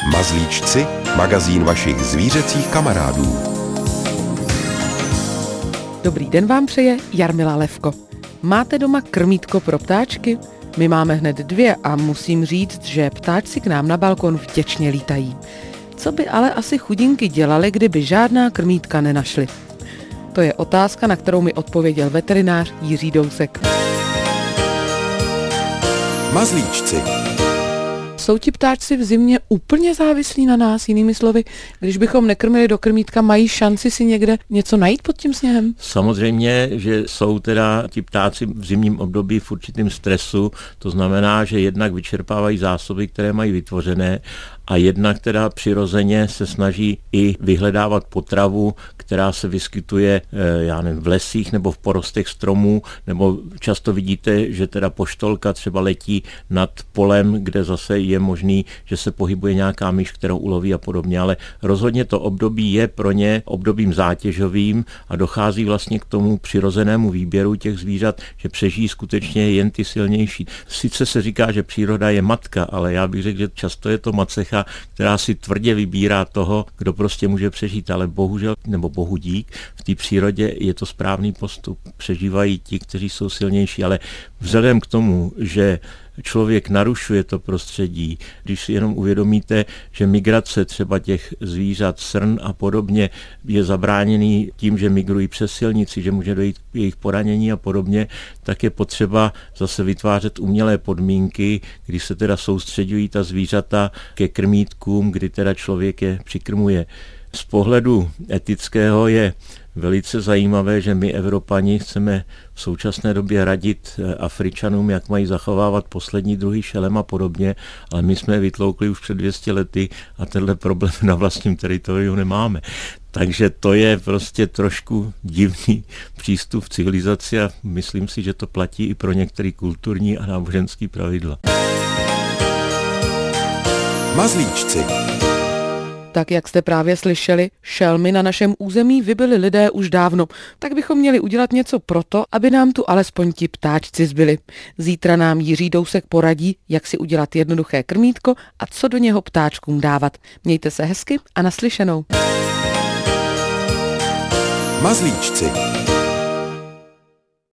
Mazlíčci, magazín vašich zvířecích kamarádů. Dobrý den vám přeje Jarmila Levko. Máte doma krmítko pro ptáčky? My máme hned 2 a musím říct, že ptáčci k nám na balkon vděčně lítají. Co by ale asi chudinky dělali, kdyby žádná krmítka nenašli? To je otázka, na kterou mi odpověděl veterinář Jiří Dousek. Mazlíčci. Jsou ti ptáčci v zimě úplně závislí na nás, jinými slovy, když bychom nekrmili do krmítka, mají šanci si někde něco najít pod tím sněhem? Samozřejmě, že jsou teda ti ptáci v zimním období v určitém stresu, to znamená, že jednak vyčerpávají zásoby, které mají vytvořené, a jednak teda přirozeně se snaží i vyhledávat potravu, která se vyskytuje v lesích nebo v porostech stromů, nebo často vidíte, že teda poštolka třeba letí nad polem, kde zase je možný, že se pohybuje nějaká myš, kterou uloví a podobně, ale rozhodně to období je pro ně obdobím zátěžovým a dochází vlastně k tomu přirozenému výběru těch zvířat, že přežijí skutečně jen ty silnější. Sice se říká, že příroda je matka, ale já bych řekl, že často je to macecha, která si tvrdě vybírá toho, kdo prostě může přežít, ale bohužel, nebo bohu dík, v té přírodě je to správný postup. Přežívají ti, kteří jsou silnější, ale vzhledem k tomu, že člověk narušuje to prostředí, když si jenom uvědomíte, že migrace třeba těch zvířat, srn a podobně je zabráněný tím, že migrují přes silnici, že může dojít k jejich poranění a podobně, tak je potřeba zase vytvářet umělé podmínky, kdy se teda soustředují ta zvířata ke krmítkům, kdy teda člověk je přikrmuje. Z pohledu etického je velice zajímavé, že my Evropani chceme v současné době radit Afričanům, jak mají zachovávat poslední druhy šelem a podobně, ale my jsme je vytloukli už před 200 lety a tenhle problém na vlastním teritoriu nemáme. Takže to je prostě trošku divný přístup v civilizaci a myslím si, že to platí i pro některé kulturní a náboženské pravidla. Mazlíčci. Tak jak jste právě slyšeli, šelmy na našem území vybili lidé už dávno, tak bychom měli udělat něco proto, aby nám tu alespoň ti ptáčci zbyli. Zítra nám Jiří Dousek poradí, jak si udělat jednoduché krmítko a co do něho ptáčkům dávat. Mějte se hezky a naslyšenou. Mazlíčci.